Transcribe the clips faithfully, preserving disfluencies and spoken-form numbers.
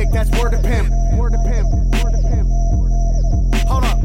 dick, that's word to pimp. Word to pimp. Word to pimp. Hold up.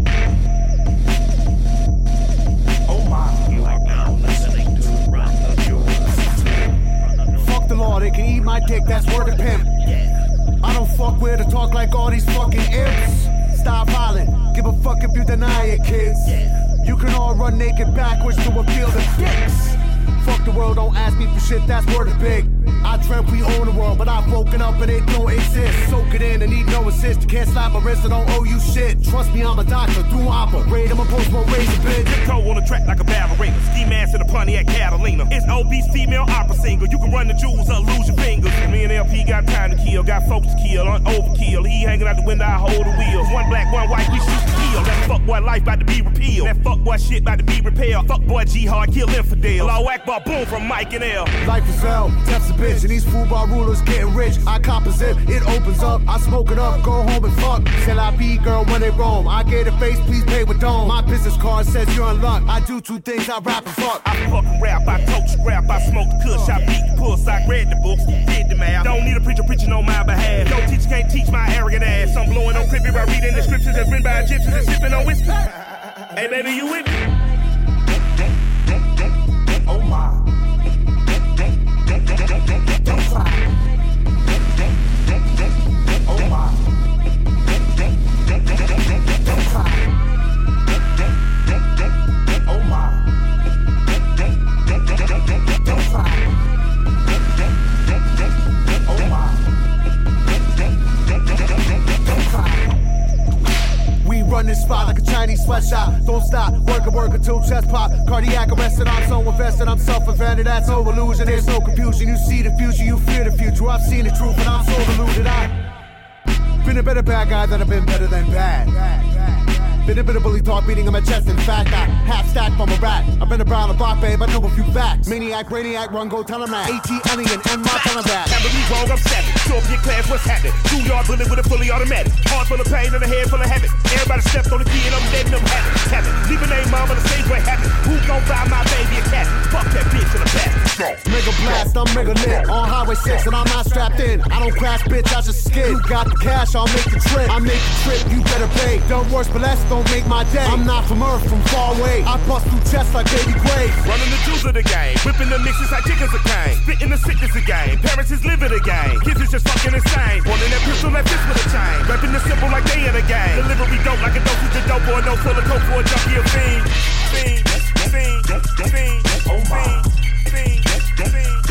Oh my. You are now listening to Run the Jewels. Fuck the law, they can eat my dick, that's word to pimp. I don't fuck with or talk like all these fucking imps. Stop hollering, give a fuck if you deny it, kids. You can all run naked backwards to a field of dicks. Fuck the world, don't ask me for shit, that's word is big. I dreamt we own the world, but I've woken up and it don't exist. Soak it in and need no assist. You can't slap my wrist, I don't owe you shit. Trust me, I'm a doctor, do operate. I'm a post-war razor bitch. Tiptoe on the track like a ballerina. Ski mask in the Pontiac Catalina. It's obese female opera singer. You can run the jewels or lose your fingers. Me and L P got time to kill, got folks to kill, on overkill. He hanging out the window, I hold the wheels. One black, one white, we shoot to kill. That fuck boy life about to be repealed. That fuck boy shit about to be repaired. Fuck boy jihad, kill infidel. Allahu Akbar, boom from Mike and L. Life is hell, death's a bitch, and these football rulers getting rich. I composite, it opens up, I smoke it up, go home and fuck. Till I be girl when they roam. I gave a face, please pay with dome. My business card says you're in luck. I do two things, I rap and fuck. I fucking rap, I coach scrap, I smoke the kush, I beat the puss, I read the books, did the math. Don't need a preacher preaching on my behalf. No teacher can't teach my arrogant ass. I'm blowing on crippy by reading the scriptures that's written by Egyptians and sipping on whiskey. Hey baby, you with me? Oh my. Don't cry. Oh my. Don't cry. Oh my. Don't cry. Oh my. Don't cry. We run this spot like a Chinese sweatshop. Don't stop, work and work until chest pop. Cardiac arrested, I'm so invested, I'm self-invented. That's no illusion, there's no confusion. You see the future, you fear the future. I've seen the truth and I'm so deluded. I've been a better bad guy than I've been better than bad. Been a bit of bully talk, beating on my chest. In fact, I half stacked from a rat. I've been around the block, babe, I know a few facts. Maniac, brainiac, run, go, tell him that. AT, alien, and my tell him that. Never be wrong, I'm savage. Show up your class, what's happening? Two-yard bullet with a fully automatic. Heart full of pain and a head full of habit. Everybody stepped on the key and I'm dead and I'm happy. Habit. Leave a name, mom, on the stage where happen. Who gon' buy my baby a cat? Fuck that bitch in the back. Mega blast, I'm mega lit. On Highway six and I'm not strapped in. I don't crash, bitch, I just skid. You got the cash, I'll make the trip. I make the trip, you better pay. Done worse, but less don't make my day. I'm not from Earth, from far away. I bust through chests like baby Gray. Running the juice of the game. Whipping the mixes like chickens a cane. Spitting the sickness of game. Parents is living the game. Kids is just fucking insane. Wanting that pistol like this with a chain. Rapping the simple like they in a game. Delivery dope like a dosage of dope or a no full of coke for a junkie of fiend. Fiend, fiend, fiend, fiend, fiend, fiend, fiend.